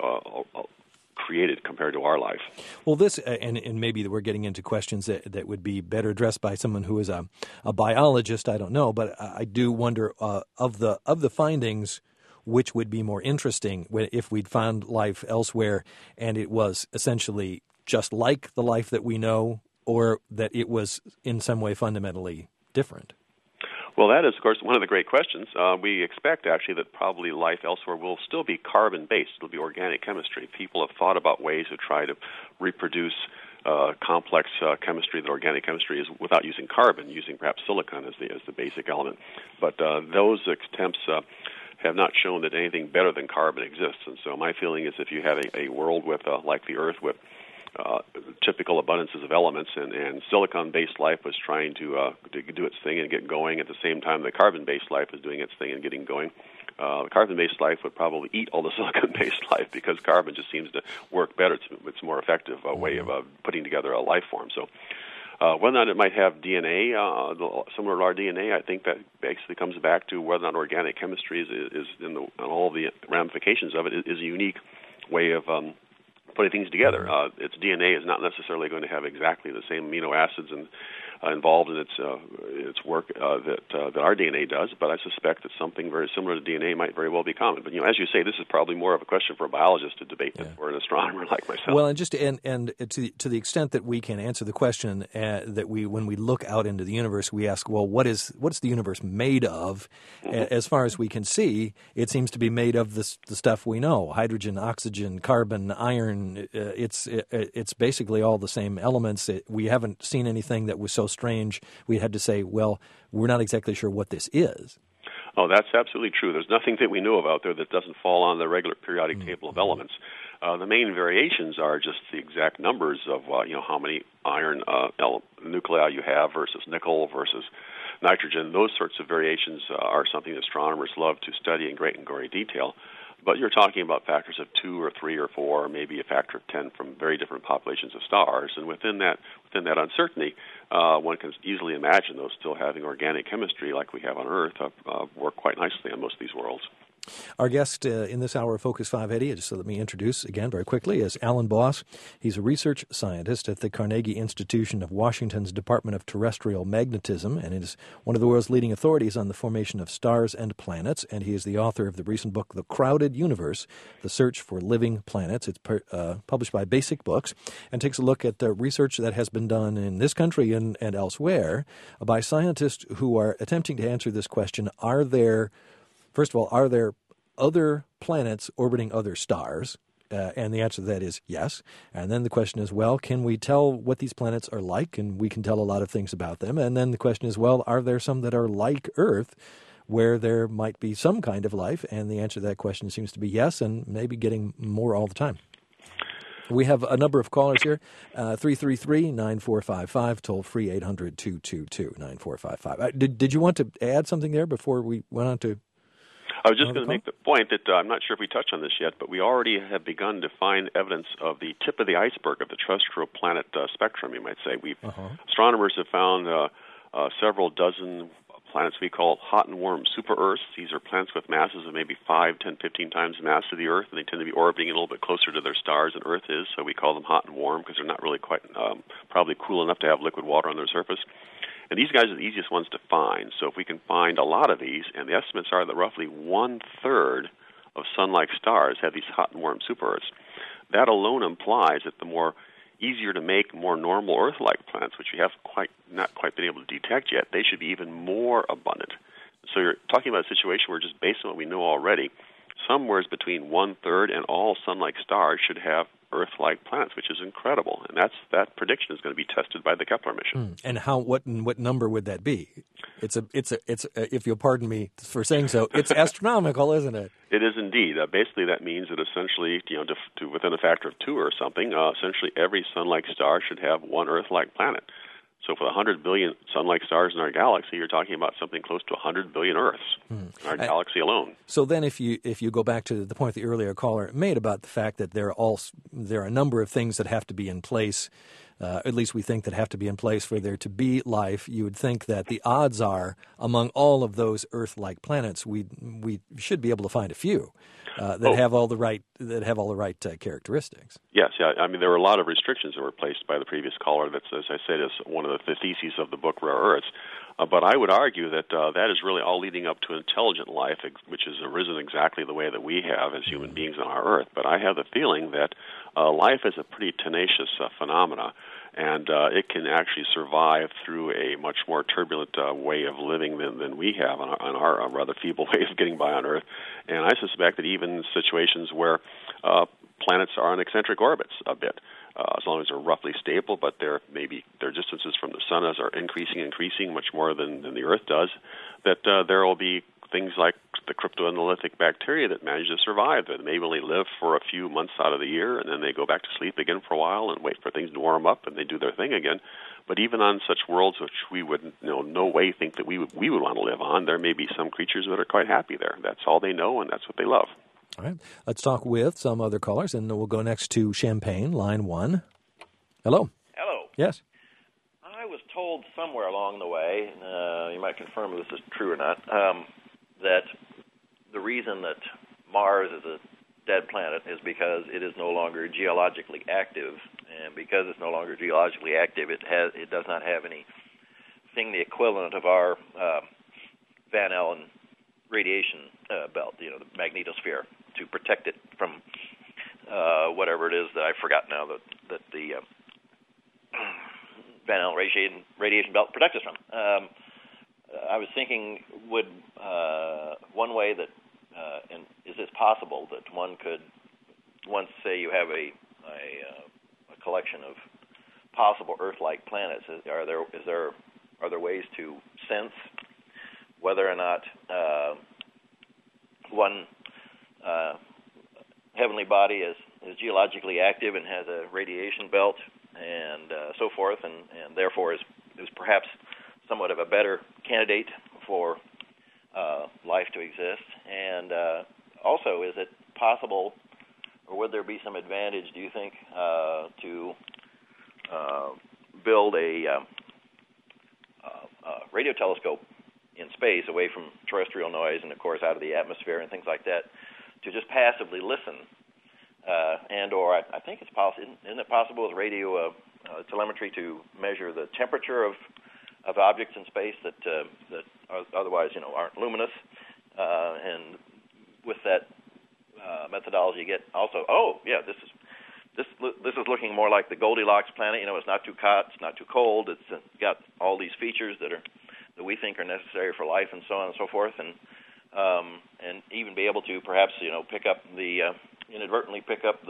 created compared to our life. Well, this, and maybe we're getting into questions that would be better addressed by someone who is a biologist, I don't know, but I do wonder of the findings, which would be more interesting if we'd found life elsewhere and it was essentially just like the life that we know, or that it was in some way fundamentally different? Well, that is, of course, one of the great questions. We expect, actually, that probably life elsewhere will still be carbon-based. It'll be organic chemistry. People have thought about ways to try to reproduce complex chemistry that organic chemistry is without using carbon, using perhaps silicon as the basic element. But those attempts have not shown that anything better than carbon exists. And so my feeling is if you have a world with, like the Earth, with typical abundances of elements, and silicon-based life was trying to do its thing and get going at the same time the carbon-based life is doing its thing and getting going. The carbon-based life would probably eat all the silicon-based life because carbon just seems to work better. It's a more effective way of putting together a life form. So whether or not it might have DNA, similar to our DNA, I think that basically comes back to whether or not organic chemistry is in all the ramifications of it is a unique way of putting things together. Its DNA is not necessarily going to have exactly the same amino acids and involved in its work that our DNA does, but I suspect that something very similar to DNA might very well be common. But as you say, this is probably more of a question for a biologist to debate than for an astronomer like myself. Well, and to the extent that we can answer the question that when we look out into the universe, we ask, well, what's the universe made of? As far as we can see, it seems to be made of the stuff we know: hydrogen, oxygen, carbon, iron. It's basically all the same elements. We haven't seen anything that was so strange we had to say, well, we're not exactly sure what this is. Oh, that's absolutely true. There's nothing that we know of out there that doesn't fall on the regular periodic table of elements. The main variations are just the exact numbers of how many iron nuclei you have versus nickel versus nitrogen. Those sorts of variations are something that astronomers love to study in great and gory detail. But you're talking about factors of 2 or 3 or 4, or maybe a factor of 10 from very different populations of stars. And within that uncertainty, one can easily imagine those still having organic chemistry like we have on Earth work quite nicely on most of these worlds. Our guest in this hour of Focus 580, just let me introduce again very quickly, is Alan Boss. He's a research scientist at the Carnegie Institution of Washington's Department of Terrestrial Magnetism, and is one of the world's leading authorities on the formation of stars and planets, and he is the author of the recent book, The Crowded Universe, The Search for Living Planets. It's published by Basic Books, and takes a look at the research that has been done in this country and elsewhere by scientists who are attempting to answer this question: First of all, are there other planets orbiting other stars? And the answer to that is yes. And then the question is, well, can we tell what these planets are like? And we can tell a lot of things about them. And then the question is, well, are there some that are like Earth where there might be some kind of life? And the answer to that question seems to be yes, and maybe getting more all the time. We have a number of callers here, 333-9455, toll-free 800-222-9455. Did you want to add something there before we went on to... I was just going to make the point that I'm not sure if we touched on this yet, but we already have begun to find evidence of the tip of the iceberg of the terrestrial planet spectrum, you might say. Astronomers have found several dozen planets we call hot and warm super-Earths. These are planets with masses of maybe 5, 10, 15 times the mass of the Earth, and they tend to be orbiting a little bit closer to their stars than Earth is, so we call them hot and warm because they're not really quite probably cool enough to have liquid water on their surface. And these guys are the easiest ones to find. So if we can find a lot of these, and the estimates are that roughly 1/3 of Sun-like stars have these hot and warm super-Earths, that alone implies that the more easier to make, more normal Earth-like planets, which we have not quite been able to detect yet, they should be even more abundant. So you're talking about a situation where, just based on what we know already, somewhere between 1/3 and all Sun-like stars should have Earth-like planets, which is incredible, and that prediction is going to be tested by the Kepler mission. And what number would that be? It's if you'll pardon me for saying so, it's astronomical, isn't it? It is indeed. Basically, that means that essentially, to within a factor of 2 or something, essentially every Sun-like star should have one Earth-like planet. So for the 100 billion Sun-like stars in our galaxy, you're talking about something close to 100 billion Earths in our galaxy alone. So then if you go back to the point the earlier caller made about the fact that there are a number of things that have to be in place, at least we think that have to be in place for there to be life, you would think that the odds are among all of those Earth-like planets, we should be able to find a few that have all the right characteristics. Yes, yeah. I mean, there were a lot of restrictions that were placed by the previous caller. That's, as I said, is one of the theses of the book Rare Earths. But I would argue that that is really all leading up to intelligent life, which has arisen exactly the way that we have as human beings on our Earth. But I have the feeling that life is a pretty tenacious phenomena, and it can actually survive through a much more turbulent way of living than we have on our rather feeble way of getting by on Earth. And I suspect that even in situations where planets are on eccentric orbits a bit, as long as they're roughly stable, but their distances from the sun are increasing much more than the Earth does, that there will be things like the cryptoanalytic bacteria that manage to survive. They may only live for a few months out of the year, and then they go back to sleep again for a while and wait for things to warm up, and they do their thing again. But even on such worlds which we would no way think that we would want to live on, there may be some creatures that are quite happy there. That's all they know, and that's what they love. All right. Let's talk with some other callers, and we'll go next to Champaign, line 1. Hello. Hello. Yes. I was told somewhere along the way, you might confirm if this is true or not, that the reason that Mars is a dead planet is because it is no longer geologically active, and because it's no longer geologically active, it does not have anything the equivalent of our Van Allen radiation belt, the magnetosphere, to protect it from whatever it is that I forgot now that the Van Allen radiation belt protects us from. I was thinking, would one way that, and is it possible that one could, once say you have a collection of possible Earth-like planets, are there ways to sense whether or not one heavenly body is geologically active and has a radiation belt and so forth, and therefore is perhaps somewhat of a better candidate for life to exist? And also, is it possible, or would there be some advantage, do you think, to build a radio telescope in space, away from terrestrial noise and, of course, out of the atmosphere and things like that, to just passively listen. And/or I think it's possible. Isn't it possible with radio telemetry to measure the temperature of objects in space that otherwise, aren't luminous? And with that methodology, you get also, this is looking more like the Goldilocks planet. It's not too hot, it's not too cold. It's got all these features that we think are necessary for life, and so on and so forth. And even be able to perhaps inadvertently pick up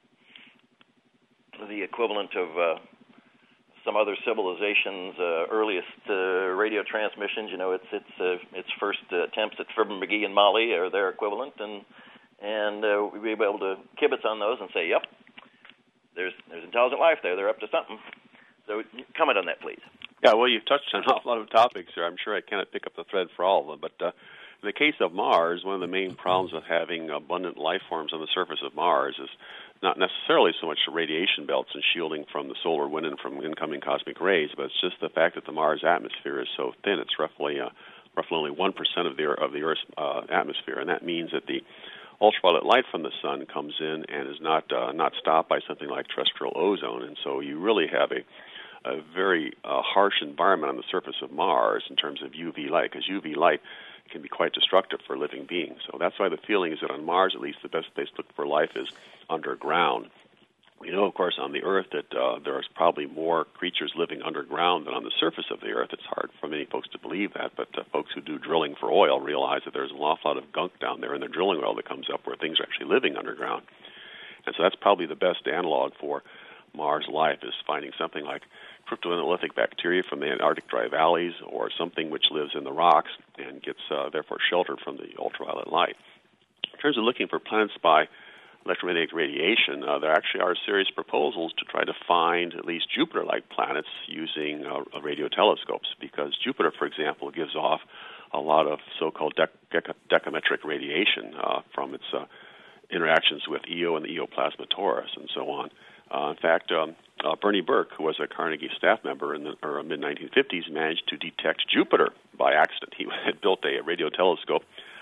the equivalent of some other civilization's earliest radio transmissions. Its first attempts at Fibber McGee and Molly are their equivalent, and we'll be able to kibitz on those and say, yep, there's intelligent life there. They're up to something. So comment on that, please. Yeah, well, you've touched on an awful lot of topics here. I'm sure I cannot pick up the thread for all of them, but in the case of Mars, one of the main problems with having abundant life forms on the surface of Mars is not necessarily so much the radiation belts and shielding from the solar wind and from incoming cosmic rays, but it's just the fact that the Mars atmosphere is so thin. It's roughly only 1% of the Earth's atmosphere, and that means that the ultraviolet light from the sun comes in and is not stopped by something like terrestrial ozone, and so you really have a very harsh environment on the surface of Mars in terms of UV light, because UV light can be quite destructive for living beings. So that's why the feeling is that on Mars, at least, the best place to look for life is underground. We know, of course, on the Earth that there's probably more creatures living underground than on the surface of the Earth. It's hard for many folks to believe that, but folks who do drilling for oil realize that there's an awful lot of gunk down there in the drilling oil that comes up where things are actually living underground. And so that's probably the best analog for Mars life, is finding something like cryptoanalytic bacteria from the Antarctic dry valleys, or something which lives in the rocks and gets therefore sheltered from the ultraviolet light. In terms of looking for planets by electromagnetic radiation, there actually are a series of proposals to try to find at least Jupiter-like planets using radio telescopes, because Jupiter, for example, gives off a lot of so-called decametric radiation from its interactions with Io and the Eoplasma Taurus and so on. In fact, Bernie Burke, who was a Carnegie staff member in the mid-1950s, managed to detect Jupiter by accident. He had built a radio telescope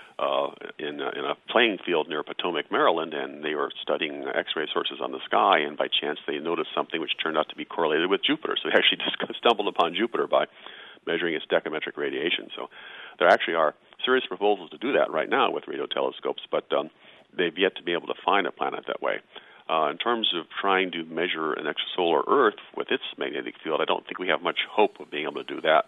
in a playing field near Potomac, Maryland, and they were studying X-ray sources on the sky, and by chance they noticed something which turned out to be correlated with Jupiter. So they actually just stumbled upon Jupiter by measuring its decametric radiation. So there actually are serious proposals to do that right now with radio telescopes, but they've yet to be able to find a planet that way. In terms of trying to measure an extrasolar Earth with its magnetic field, I don't think we have much hope of being able to do that.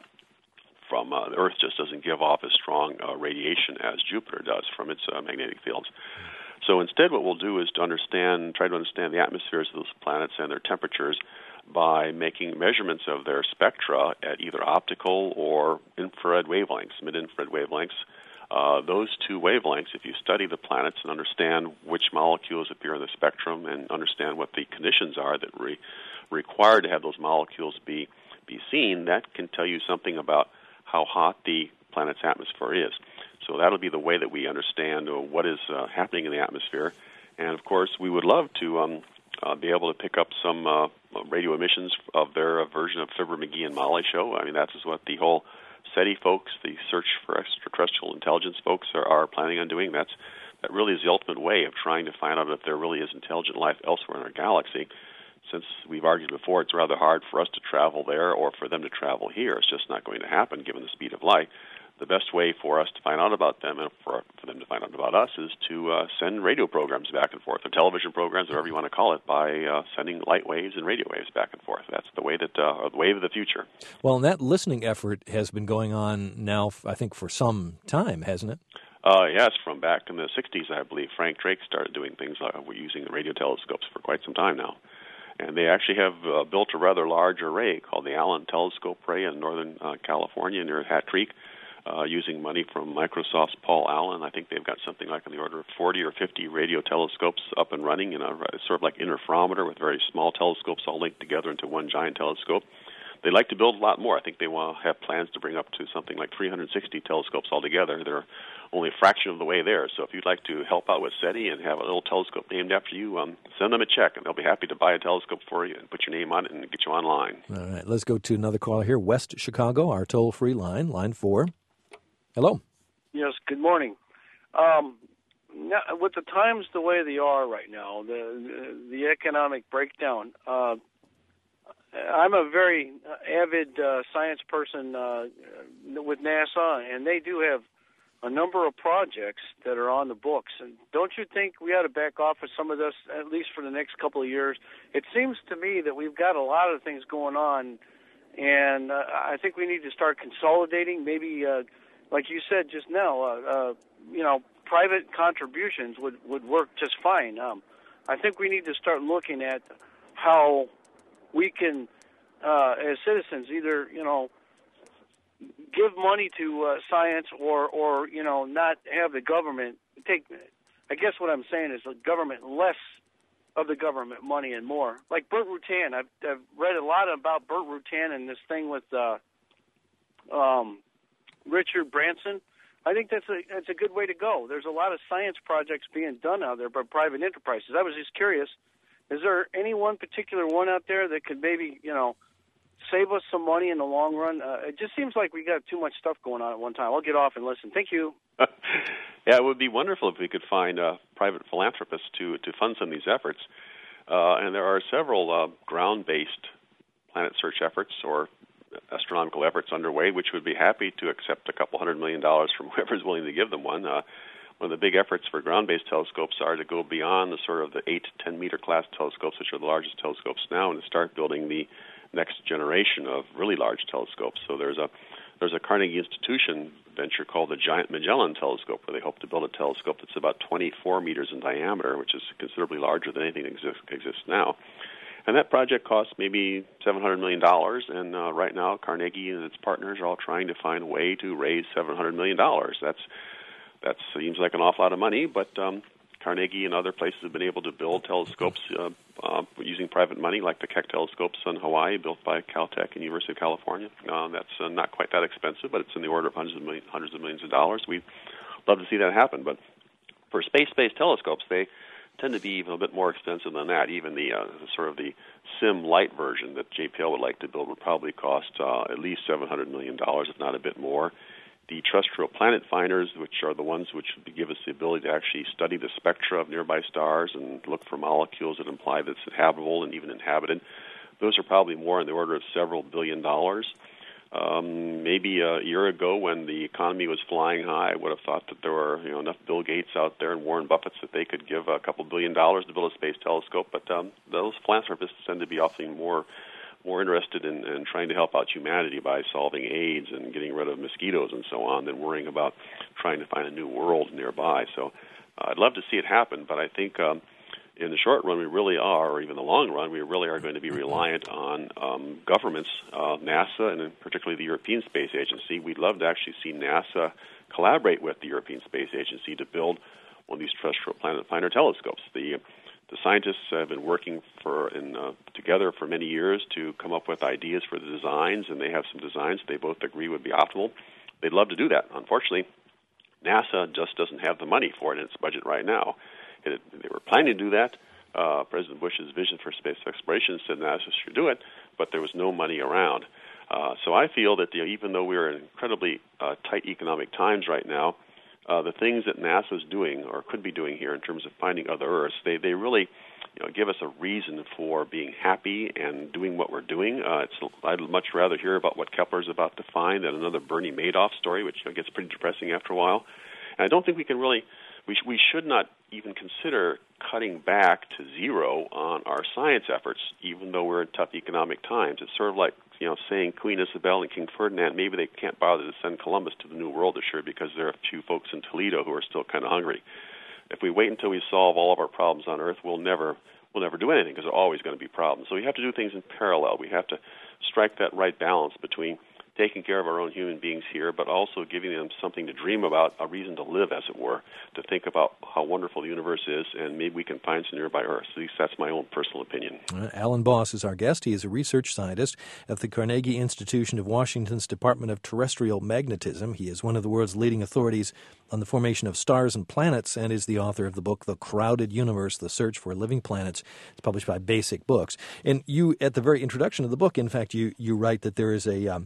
The Earth just doesn't give off as strong radiation as Jupiter does from its magnetic fields. So instead what we'll do is try to understand the atmospheres of those planets and their temperatures by making measurements of their spectra at either optical or infrared wavelengths, mid-infrared wavelengths. Those two wavelengths, if you study the planets and understand which molecules appear in the spectrum and understand what the conditions are that require to have those molecules be seen, that can tell you something about how hot the planet's atmosphere is. So that'll be the way that we understand what is happening in the atmosphere. And, of course, we would love to be able to pick up some radio emissions of their version of Fibber McGee and Molly show. I mean, that is what the whole SETI folks, the Search for Extraterrestrial Intelligence folks, are planning on doing. That really is the ultimate way of trying to find out if there really is intelligent life elsewhere in our galaxy. Since we've argued before, it's rather hard for us to travel there or for them to travel here. It's just not going to happen given the speed of light. The best way for us to find out about them and for them to find out about us is to send radio programs back and forth, or television programs, whatever you want to call it, by sending light waves and radio waves back and forth. That's the way the wave of the future. Well, and that listening effort has been going on now, I think, for some time, hasn't it? Yes, from back in the 60s, I believe. Frank Drake started doing things like using the radio telescopes for quite some time now. And they actually have built a rather large array called the Allen Telescope Array in northern California near Hat Creek, using money from Microsoft's Paul Allen. I think they've got something like on the order of 40 or 50 radio telescopes up and running, sort of like interferometer with very small telescopes all linked together into one giant telescope. They'd like to build a lot more. I think they want to have plans to bring up to something like 360 telescopes altogether. They're only a fraction of the way there. So if you'd like to help out with SETI and have a little telescope named after you, send them a check, and they'll be happy to buy a telescope for you and put your name on it and get you online. All right, let's go to another caller here. West Chicago, our toll-free line 4. Hello. Yes, good morning. With the times the way they are right now, the economic breakdown, I'm a very avid science person with NASA, and they do have a number of projects that are on the books. And don't you think we ought to back off of some of this, at least for the next couple of years? It seems to me that we've got a lot of things going on, and I think we need to start consolidating. Maybe, like you said just now, private contributions would work just fine. I think we need to start looking at how we can, as citizens, either, give money to science or not have the government take. I guess what I'm saying is the government less of the government money and more. Like Burt Rutan, I've read a lot about Burt Rutan and this thing with Richard Branson. I think that's a good way to go. There's a lot of science projects being done out there by private enterprises. I was just curious, is there any one particular one out there that could maybe, save us some money in the long run? It just seems like we got too much stuff going on at one time. I'll get off and listen. Thank you. Yeah, it would be wonderful if we could find private philanthropists to fund some of these efforts. And there are several ground-based planet search efforts or astronomical efforts underway, which would be happy to accept $200 million from whoever's willing to give them one. One of the big efforts for ground-based telescopes are to go beyond the sort of the 8 to 10 meter class telescopes, which are the largest telescopes now, and to start building the next generation of really large telescopes. So there's a Carnegie Institution venture called the Giant Magellan Telescope, where they hope to build a telescope that's about 24 meters in diameter, which is considerably larger than anything that exists now. And that project costs maybe $700 million, and right now Carnegie and its partners are all trying to find a way to raise $700 million. That seems like an awful lot of money, but Carnegie and other places have been able to build telescopes using private money, like the Keck telescopes in Hawaii, built by Caltech and University of California. That's not quite that expensive, but it's in the order of hundreds of millions of dollars. We'd love to see that happen. But for space-based telescopes, they tend to be even a bit more expensive than that. Even the sort of the SIM Light version that JPL would like to build would probably cost at least $700 million, if not a bit more. The terrestrial planet finders, which are the ones which give us the ability to actually study the spectra of nearby stars and look for molecules that imply that it's habitable and even inhabited, those are probably more in the order of several $billion. Maybe a year ago, when the economy was flying high, I would have thought that there were enough Bill Gates out there and Warren Buffetts that they could give a couple $2 billion to build a space telescope. But those philanthropists tend to be awfully more interested in trying to help out humanity by solving AIDS and getting rid of mosquitoes and so on than worrying about trying to find a new world nearby. So I'd love to see it happen, but I think in the short run we really are, or even the long run, we really are going to be reliant on governments, NASA, and particularly the European Space Agency. We'd love to actually see NASA collaborate with the European Space Agency to build one of these terrestrial planet finder telescopes. The scientists have been working together for many years to come up with ideas for the designs, and they have some designs they both agree would be optimal. They'd love to do that. Unfortunately, NASA just doesn't have the money for it in its budget right now. They were planning to do that. President Bush's vision for space exploration said NASA should do it, but there was no money around. So I feel that even though we're in incredibly tight economic times right now, the things that NASA is doing or could be doing here in terms of finding other Earths, they really give us a reason for being happy and doing what we're doing. I'd much rather hear about what Kepler's about to find than another Bernie Madoff story, which gets pretty depressing after a while. And I don't think we can really, we should not even consider cutting back to zero on our science efforts, even though we're in tough economic times. It's sort of like saying Queen Isabel and King Ferdinand, maybe they can't bother to send Columbus to the New World this year because there are a few folks in Toledo who are still kind of hungry. If we wait until we solve all of our problems on Earth, we'll never do anything because there are always going to be problems. So we have to do things in parallel. We have to strike that right balance between taking care of our own human beings here, but also giving them something to dream about, a reason to live, as it were, to think about how wonderful the universe is, and maybe we can find some nearby Earths. At least that's my own personal opinion. Alan Boss is our guest. He is a research scientist at the Carnegie Institution of Washington's Department of Terrestrial Magnetism. He is one of the world's leading authorities on the formation of stars and planets and is the author of the book The Crowded Universe, The Search for Living Planets. It's published by Basic Books. And you, at the very introduction of the book, in fact, you write that there is a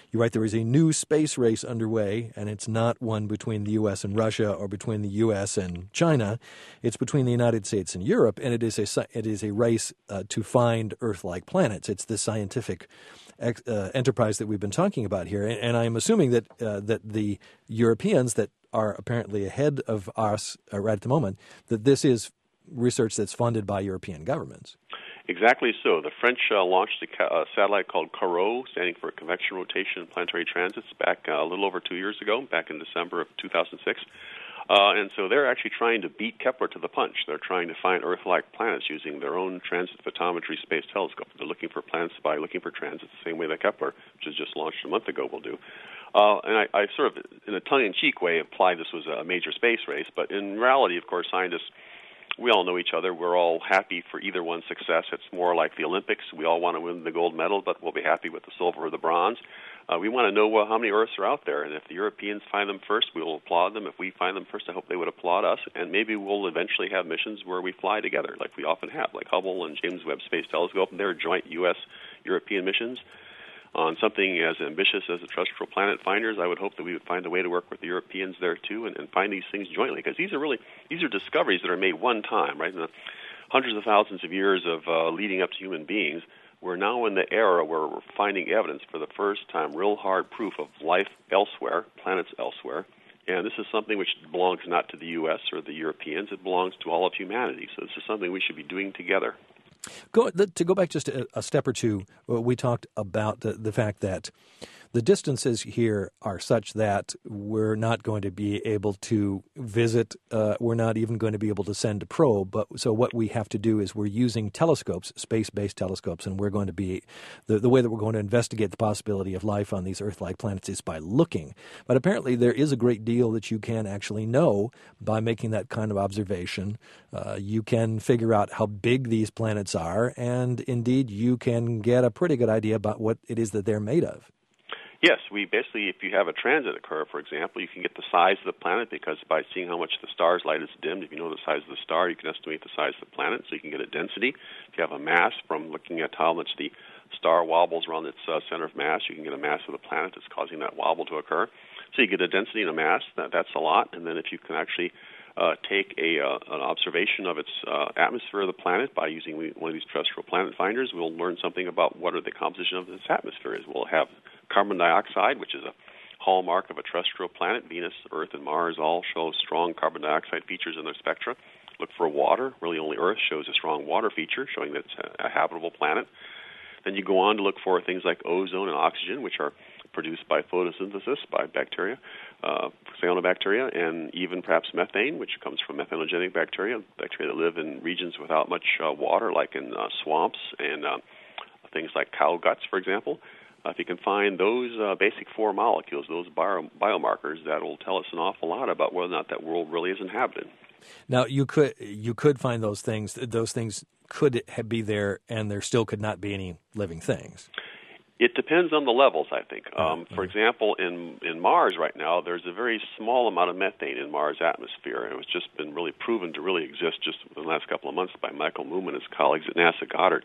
new space race underway, and it's not one between the U.S. and Russia or between the U.S. and China. It's between the United States and Europe, and it is a race to find Earth-like planets. It's the scientific enterprise that we've been talking about here, and I'm assuming that the Europeans that are apparently ahead of us right at the moment, that this is research that's funded by European governments. Exactly so. The French launched a satellite called COROT, standing for Convection Rotation and Planetary Transits, back a little over 2 years ago, back in December of 2006. And so they're actually trying to beat Kepler to the punch. They're trying to find Earth-like planets using their own transit photometry space telescope. They're looking for planets by looking for transits the same way that Kepler, which was just launched a month ago, will do. And I sort of, in a tongue-in-cheek way, implied this was a major space race. But in reality, of course, scientists, we all know each other. We're all happy for either one's success. It's more like the Olympics. We all want to win the gold medal, but we'll be happy with the silver or the bronze. We want to know how many Earths are out there, and if the Europeans find them first, we will applaud them. If we find them first, I hope they would applaud us, and maybe we'll eventually have missions where we fly together, like we often have, like Hubble and James Webb Space Telescope, and they're joint U.S.-European missions. On something as ambitious as the terrestrial planet finders, I would hope that we would find a way to work with the Europeans there too, and find these things jointly, because these are discoveries that are made one time, right? In the hundreds of thousands of years of leading up to human beings, we're now in the era where we're finding evidence for the first time, real hard proof of life elsewhere, planets elsewhere. And this is something which belongs not to the U.S. or the Europeans. It belongs to all of humanity. So this is something we should be doing together. To go back just a step or two, we talked about the fact that the distances here are such that we're not going to be able to visit, we're not even going to be able to send a probe. So what we have to do is we're using telescopes, space-based telescopes, and we're going to be, the way that we're going to investigate the possibility of life on these Earth-like planets is by looking. But apparently there is a great deal that you can actually know by making that kind of observation. You can figure out how big these planets are, and indeed you can get a pretty good idea about what it is that they're made of. Yes, we basically, if you have a transit occur, for example, you can get the size of the planet, because by seeing how much the star's light is dimmed, if you know the size of the star, you can estimate the size of the planet, so you can get a density. If you have a mass, from looking at how much the star wobbles around its center of mass, you can get a mass of the planet that's causing that wobble to occur. So you get a density and a mass, that's a lot. And then if you can actually take an observation of its atmosphere of the planet by using one of these terrestrial planet finders, we'll learn something about what are the composition of its atmosphere is. We'll have carbon dioxide, which is a hallmark of a terrestrial planet. Venus, Earth, and Mars all show strong carbon dioxide features in their spectra. Look for water. Really only Earth shows a strong water feature, showing that it's a habitable planet. Then you go on to look for things like ozone and oxygen, which are produced by photosynthesis by bacteria, cyanobacteria, and even perhaps methane, which comes from methanogenic bacteria that live in regions without much water, like in swamps and things like cow guts, for example. If you can find those basic four molecules, those biomarkers, that will tell us an awful lot about whether or not that world really is inhabited. Now, you could find those things. Those things could be there, and there still could not be any living things. It depends on the levels, I think. For example, in Mars right now, there's a very small amount of methane in Mars' atmosphere, and it's just been really proven to really exist just in the last couple of months by Michael Newman and his colleagues at NASA Goddard.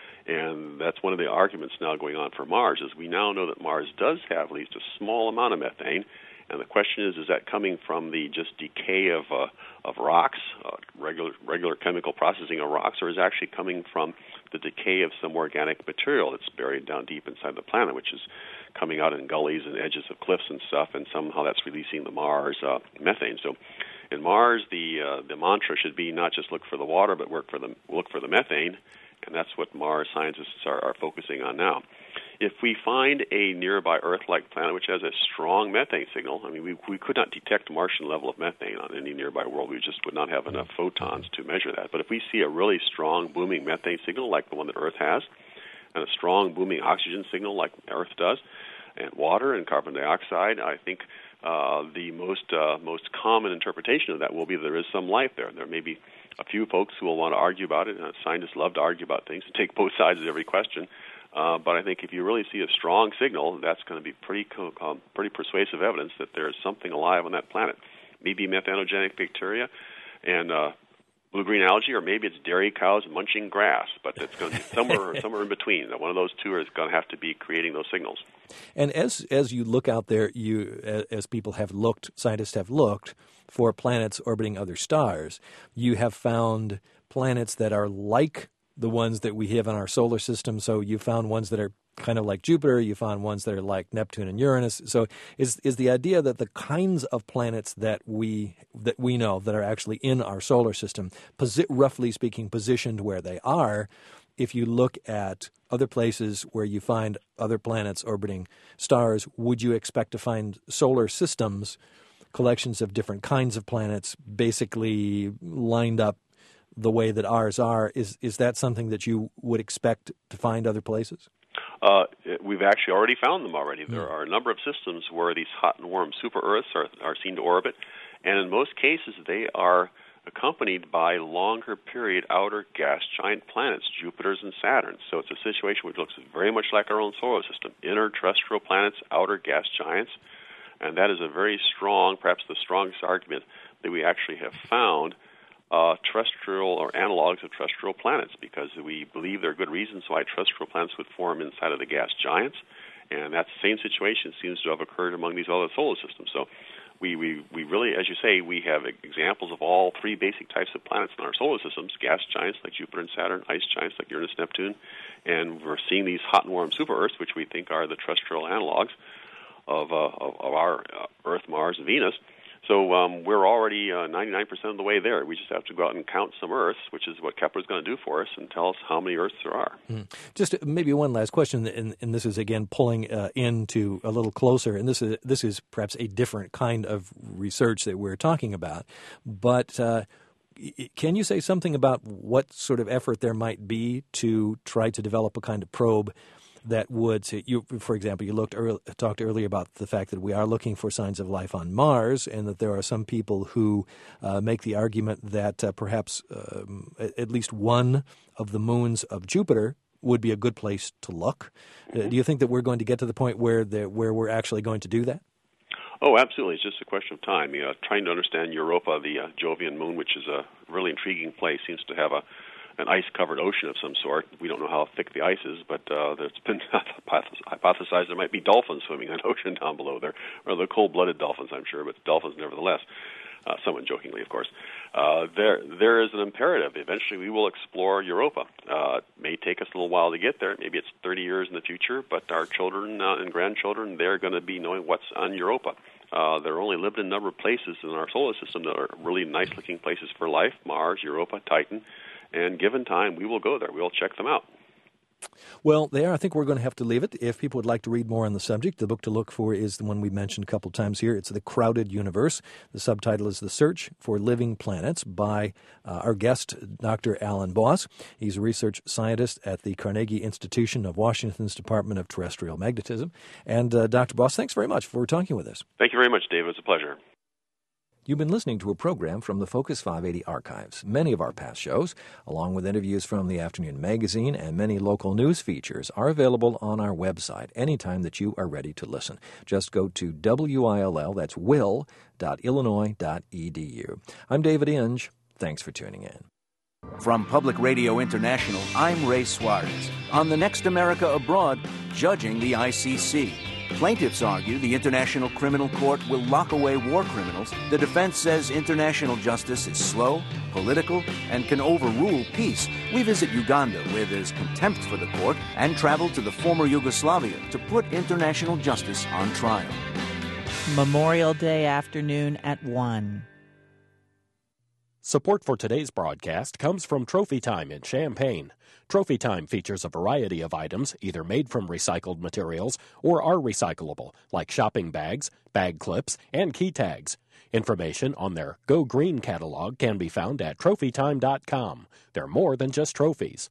And that's one of the arguments now going on for Mars, is we now know that Mars does have at least a small amount of methane. And the question is that coming from the just decay of rocks, regular chemical processing of rocks, or is actually coming from the decay of some organic material that's buried down deep inside the planet, which is coming out in gullies and edges of cliffs and stuff, and somehow that's releasing the Mars methane. So in Mars, the mantra should be not just look for the water, but look for the methane, and that's what Mars scientists are focusing on now. If we find a nearby Earth-like planet which has a strong methane signal, I mean, we could not detect Martian level of methane on any nearby world. We just would not have enough photons to measure that. But if we see a really strong booming methane signal like the one that Earth has, and a strong booming oxygen signal like Earth does, and water and carbon dioxide, I think the most common interpretation of that will be there is some life there. There may be a few folks who will want to argue about it. Scientists love to argue about things and take both sides of every question. But I think if you really see a strong signal, that's going to be pretty persuasive evidence that there is something alive on that planet. maybe methanogenic bacteria, and blue-green algae, or maybe it's dairy cows munching grass, but it's going to be somewhere in between. One of those two is going to have to be creating those signals. And as you look out there, as people have looked, scientists have looked for planets orbiting other stars, you have found planets that are like the ones that we have in our solar system. So you found ones that are kind of like Jupiter. You found ones that are like Neptune and Uranus. So is the idea that the kinds of planets that we know that are actually in our solar system, roughly speaking, positioned where they are, if you look at other places where you find other planets orbiting stars, would you expect to find solar systems, collections of different kinds of planets, basically lined up the way that ours are? Is that something that you would expect to find other places? We've actually already found them already. There are a number of systems where these hot and warm super-Earths are seen to orbit, and in most cases they are accompanied by longer period outer gas giant planets, Jupiters and Saturns. So it's a situation which looks very much like our own solar system, inner terrestrial planets, outer gas giants, and that is a very strong, perhaps the strongest argument that we actually have found terrestrial or analogs of terrestrial planets, because we believe there are good reasons why terrestrial planets would form inside of the gas giants, and that same situation seems to have occurred among these other solar systems. So we really, as you say, we have examples of all three basic types of planets in our solar systems: gas giants like Jupiter and Saturn, ice giants like Uranus, Neptune, and we're seeing these hot and warm super-Earths, which we think are the terrestrial analogs of our Earth, Mars, and Venus. So we're already 99% of the way there. We just have to go out and count some Earths, which is what Kepler's going to do for us, and tell us how many Earths there are. Just maybe one last question, and this is again pulling into a little closer, and this is perhaps a different kind of research that we're talking about. But can you say something about what sort of effort there might be to try to develop a kind of probe that would, for example, you talked earlier about the fact that we are looking for signs of life on Mars, and that there are some people who make the argument that perhaps at least one of the moons of Jupiter would be a good place to look. Do you think that we're going to get to the point where we're actually going to do that? Oh, absolutely. It's just a question of time. Trying to understand Europa, the Jovian moon, which is a really intriguing place, seems to have an ice-covered ocean of some sort. We don't know how thick the ice is, but it's been hypothesized there might be dolphins swimming in that ocean down below there, or the cold-blooded dolphins, I'm sure, but dolphins nevertheless, somewhat jokingly, of course. There is an imperative. Eventually we will explore Europa. It may take us a little while to get there. Maybe it's 30 years in the future, but our children and grandchildren, they're going to be knowing what's on Europa. There are only a limited number of places in our solar system that are really nice-looking places for life: Mars, Europa, Titan. And given time, we will go there. We'll check them out. Well, there, I think we're going to have to leave it. If people would like to read more on the subject, the book to look for is the one we mentioned a couple times here. It's The Crowded Universe. The subtitle is The Search for Living Planets by our guest, Dr. Alan Boss. He's a research scientist at the Carnegie Institution of Washington's Department of Terrestrial Magnetism. And Dr. Boss, thanks very much for talking with us. Thank you very much, David. It's a pleasure. You've been listening to a program from the Focus 580 archives. Many of our past shows, along with interviews from the Afternoon Magazine and many local news features, are available on our website anytime that you are ready to listen. Just go to WILL, that's will.illinois.edu. I'm David Inge. Thanks for tuning in. From Public Radio International, I'm Ray Suarez. On The Next America Abroad, judging the ICC. Plaintiffs argue the International Criminal Court will lock away war criminals. The defense says international justice is slow, political, and can overrule peace. We visit Uganda, where there's contempt for the court, and travel to the former Yugoslavia to put international justice on trial. Memorial Day afternoon at 1. Support for today's broadcast comes from Trophy Time in Champaign. Trophy Time features a variety of items either made from recycled materials or are recyclable, like shopping bags, bag clips, and key tags. Information on their Go Green catalog can be found at trophytime.com. They're more than just trophies.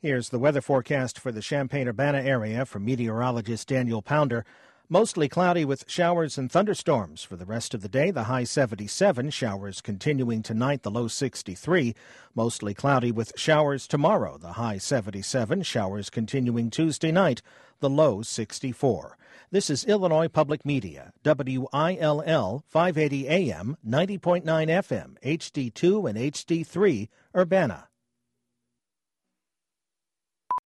Here's the weather forecast for the Champaign-Urbana area from meteorologist Daniel Pounder. Mostly cloudy with showers and thunderstorms. For the rest of the day, the high 77, showers continuing tonight, the low 63. Mostly cloudy with showers tomorrow, the high 77, showers continuing Tuesday night, the low 64. This is Illinois Public Media, WILL 580 AM, 90.9 FM, HD2 and HD3, Urbana.